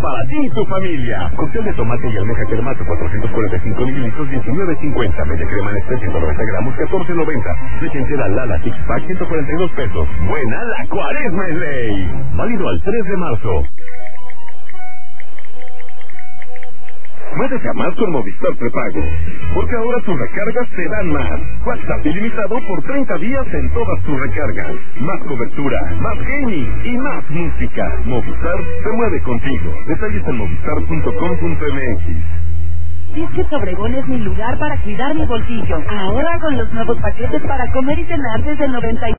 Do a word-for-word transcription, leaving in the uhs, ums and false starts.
para ti y tu familia. Cóctel de tomate y almeja Termato, cuatrocientos cuarenta y cinco mililitros, diecinueve cincuenta. Media crema Nestlé, ciento noventa gramos, catorce noventa. Leche entera Lala Six Pack, ciento cuarenta y dos pesos. Buena la cuaresma es ley. Válido al tres de marzo. Muévete a más con Movistar Prepago, porque ahora tus recargas te dan más. WhatsApp ilimitado por treinta días en todas tus recargas. Más cobertura, más gaming y más música. Movistar se mueve contigo. Detalles en movistar punto com punto m x. Biscuits Obregón es mi lugar para cuidar mi bolsillo. Ahora con los nuevos paquetes para comer y cenar desde el noventa y